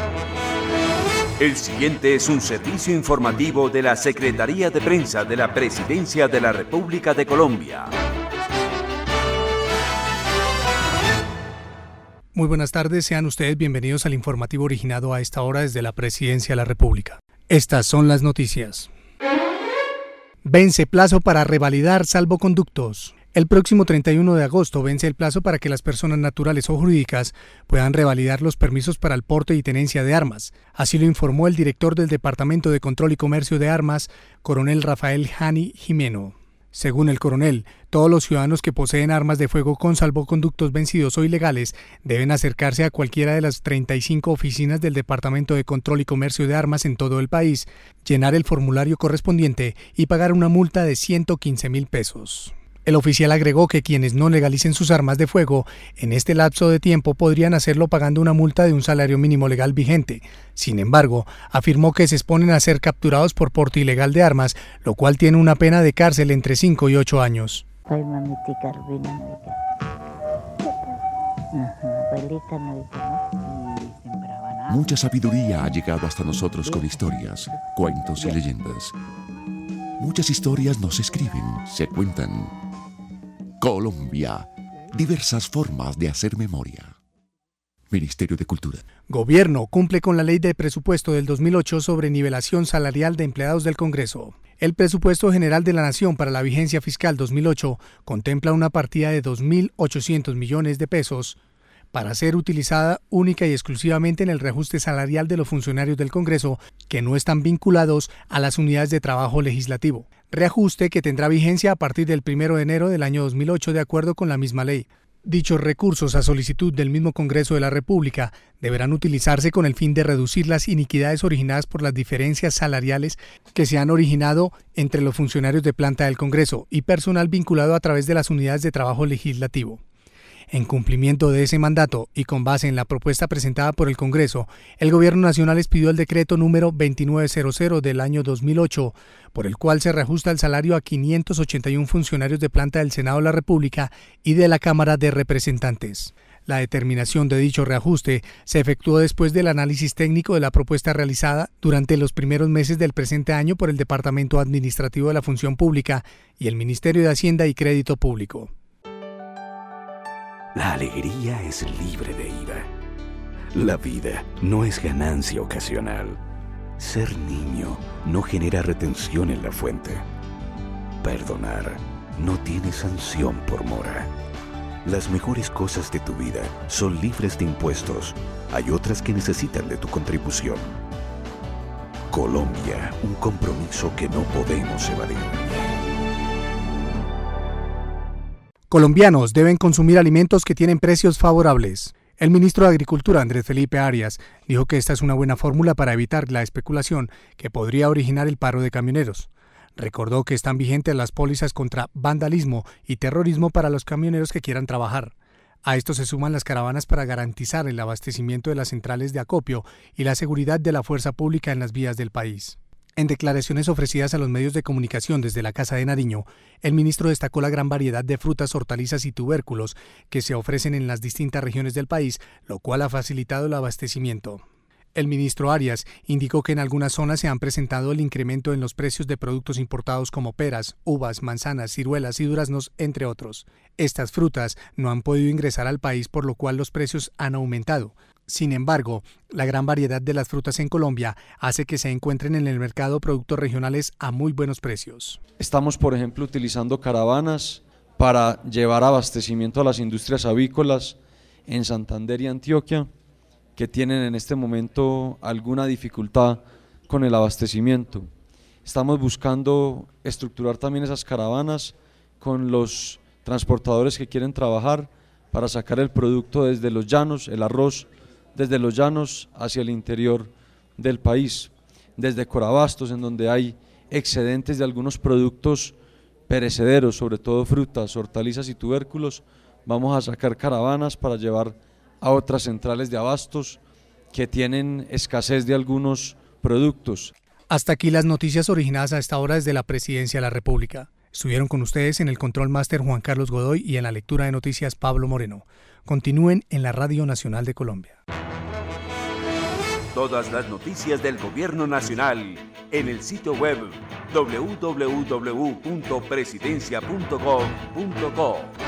El siguiente es un servicio informativo de la Secretaría de Prensa de la Presidencia de la República de Colombia. Muy buenas tardes, sean ustedes bienvenidos al informativo originado a esta hora desde la Presidencia de la República. Estas son las noticias. Vence plazo para revalidar salvoconductos. El próximo 31 de agosto vence el plazo para que las personas naturales o jurídicas puedan revalidar los permisos para el porte y tenencia de armas. Así lo informó el director del Departamento de Control y Comercio de Armas, coronel Rafael Jani Jimeno. Según el coronel, todos los ciudadanos que poseen armas de fuego con salvoconductos vencidos o ilegales deben acercarse a cualquiera de las 35 oficinas del Departamento de Control y Comercio de Armas en todo el país, llenar el formulario correspondiente y pagar una multa de 115.000 pesos. El oficial agregó que quienes no legalicen sus armas de fuego en este lapso de tiempo podrían hacerlo pagando una multa de un salario mínimo legal vigente. Sin embargo, afirmó que se exponen a ser capturados por porte ilegal de armas, lo cual tiene una pena de cárcel entre 5 y 8 años. Mucha sabiduría ha llegado hasta nosotros con historias, cuentos y leyendas. Muchas historias no se escriben, se cuentan. Colombia, diversas formas de hacer memoria. Ministerio de Cultura. Gobierno cumple con la Ley de Presupuesto del 2008 sobre nivelación salarial de empleados del Congreso. El Presupuesto General de la Nación para la vigencia fiscal 2008 contempla una partida de 2.800 millones de pesos para ser utilizada única y exclusivamente en el reajuste salarial de los funcionarios del Congreso que no están vinculados a las unidades de trabajo legislativo. Reajuste que tendrá vigencia a partir del 1 de enero del año 2008 de acuerdo con la misma ley. Dichos recursos a solicitud del mismo Congreso de la República deberán utilizarse con el fin de reducir las iniquidades originadas por las diferencias salariales que se han originado entre los funcionarios de planta del Congreso y personal vinculado a través de las unidades de trabajo legislativo. En cumplimiento de ese mandato y con base en la propuesta presentada por el Congreso, el Gobierno Nacional expidió el decreto número 2900 del año 2008, por el cual se reajusta el salario a 581 funcionarios de planta del Senado de la República y de la Cámara de Representantes. La determinación de dicho reajuste se efectuó después del análisis técnico de la propuesta realizada durante los primeros meses del presente año por el Departamento Administrativo de la Función Pública y el Ministerio de Hacienda y Crédito Público. La alegría es libre de ira. La vida no es ganancia ocasional. Ser niño no genera retención en la fuente. Perdonar no tiene sanción por mora. Las mejores cosas de tu vida son libres de impuestos. Hay otras que necesitan de tu contribución. Colombia, un compromiso que no podemos evadir. Colombianos deben consumir alimentos que tienen precios favorables. El ministro de Agricultura, Andrés Felipe Arias, dijo que esta es una buena fórmula para evitar la especulación que podría originar el paro de camioneros. Recordó que están vigentes las pólizas contra vandalismo y terrorismo para los camioneros que quieran trabajar. A esto se suman las caravanas para garantizar el abastecimiento de las centrales de acopio y la seguridad de la fuerza pública en las vías del país. En declaraciones ofrecidas a los medios de comunicación desde la Casa de Nariño, el ministro destacó la gran variedad de frutas, hortalizas y tubérculos que se ofrecen en las distintas regiones del país, lo cual ha facilitado el abastecimiento. El ministro Arias indicó que en algunas zonas se han presentado el incremento en los precios de productos importados como peras, uvas, manzanas, ciruelas y duraznos, entre otros. Estas frutas no han podido ingresar al país, por lo cual los precios han aumentado. Sin embargo, la gran variedad de las frutas en Colombia hace que se encuentren en el mercado productos regionales a muy buenos precios. Estamos, por ejemplo, utilizando caravanas para llevar abastecimiento a las industrias avícolas en Santander y Antioquia, que tienen en este momento alguna dificultad con el abastecimiento. Estamos buscando estructurar también esas caravanas con los transportadores que quieren trabajar para sacar el producto desde los llanos, el arroz, desde los llanos hacia el interior del país, desde Corabastos, en donde hay excedentes de algunos productos perecederos, sobre todo frutas, hortalizas y tubérculos. Vamos a sacar caravanas para llevar a otras centrales de abastos que tienen escasez de algunos productos. Hasta aquí las noticias originadas a esta hora desde la Presidencia de la República. Estuvieron con ustedes en el Control Máster Juan Carlos Godoy y en la lectura de noticias Pablo Moreno. Continúen en la Radio Nacional de Colombia. Todas las noticias del Gobierno Nacional en el sitio web www.presidencia.gov.co.